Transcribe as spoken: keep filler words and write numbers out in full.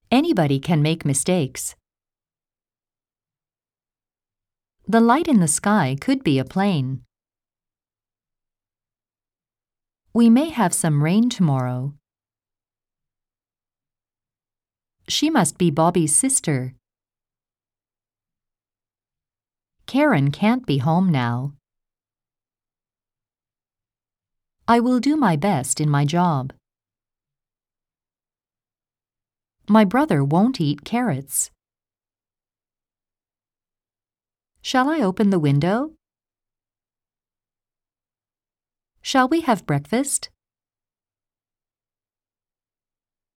Anybody can make mistakes. The light in the sky could be a plane. We may have some rain tomorrow. She must be Bobby's sister. Karen can't be home now. I will do my best in my job. My brother won't eat carrots. Shall I open the window? Shall we have breakfast?